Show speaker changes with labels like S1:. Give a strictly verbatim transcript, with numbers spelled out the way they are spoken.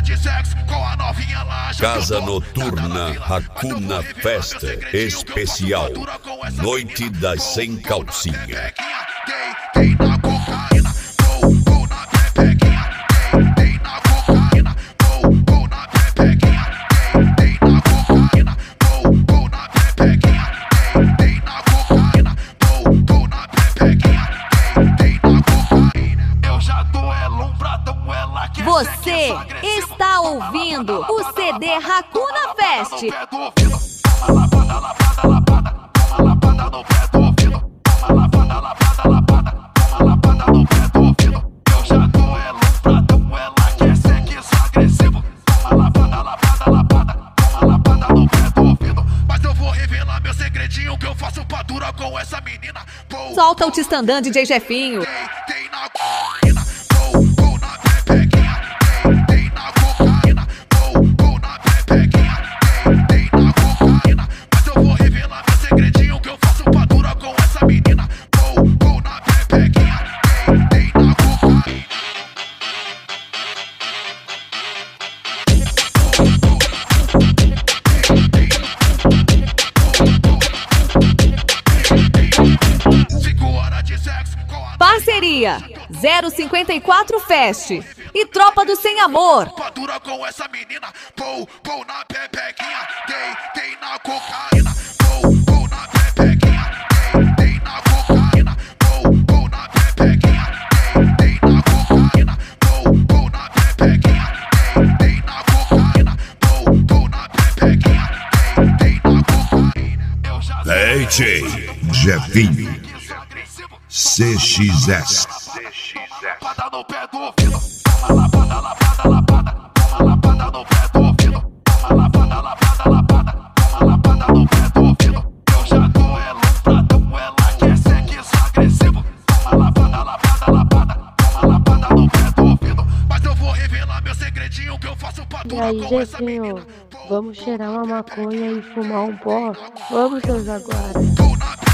S1: Casa Noturna Hakuna Festa Especial Noite das Sem Calcinha.
S2: Você está ouvindo o C D Hakuna Fest. Solta o Tistandã, D J Jefinho. Parceria zero cinquenta e quatro Fest e Tropa do Sem Amor. Com essa menina, pou, pou na pepequinha, dei, dei na cocaína, pou, pou na pepequinha, dei, dei na cocaína, pou, pou na pepequinha, dei, dei na cocaína, pou, pou na pepequinha, dei, dei na cocaína, pou, pou na pepequinha, dei, dei na cocaína.
S3: Leite Jefinho C X S.
S4: Lapada no pé do ouvido, lapada, lapada, lapada, lapada no pé do ouvido, lapada, lapada, lapada, lapada no pé do ouvido. Eu já tô é lufradão, ela quer sexo agressivo, lapada, lapada, lapada, lapada no pé do ouvido. Mas eu vou revelar meu segredinho que eu faço pra dura com essa menina.
S5: Vamos cheirar uma maconha e fumar um pó? Vamos, seus jaguares.